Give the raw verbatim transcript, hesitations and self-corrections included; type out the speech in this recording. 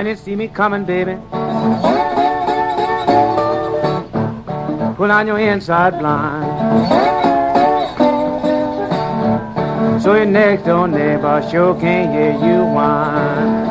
When you see me coming, baby, pull on your inside blind, so your next door neighbor sure can't hear you whine.